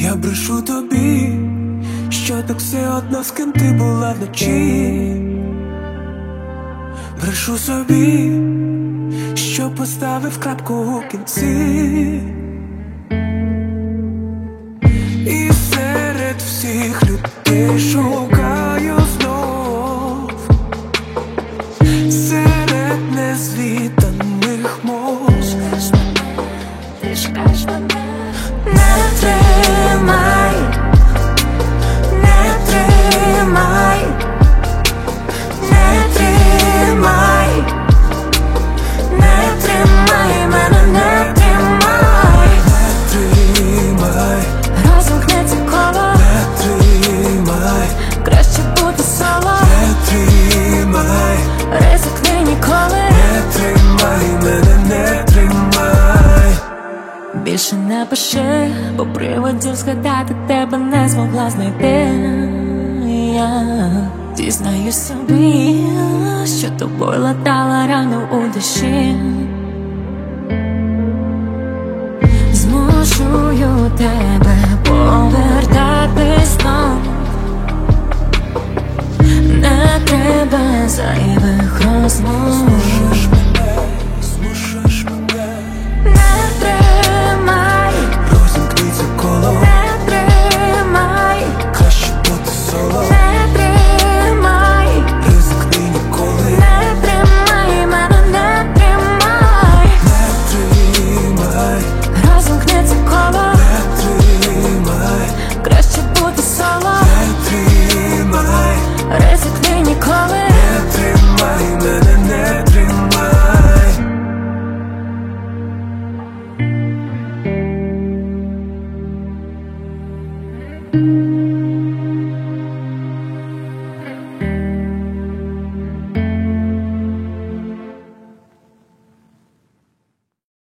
Я брешу тобі, що так все одно, з ким ти була вночі. Брешу собі, що поставив крапку у кінці. І серед всіх людей шукаю знов, серед незвіданих мов. Ти шукаєш мене. Не тримай, не тримай, не тримай, не тримай мене, не тримай, Не тримай, розімкнеться коло, не тримай, краще бути соло, не тримай, ризикни ніколи, не тримай мене, не тримай. більше не пиши, бо приводів згадати тебе не змогла знайти. Я дізнаюсь собі, що тобою латала рану у душі. Змушую тебе повертатись знов. Не треба зайвих розмов. Змушуєш мене, Не тримай, розімкнеться коло, не тримай, краще бути соло, не тримай, ризикни ніколи. не тримай мене, не тримай, Не тримай, розімкнеться коло, не тримай, краще бути соло, не тримай, ризикни ніколи. не тримай мене, не тримай.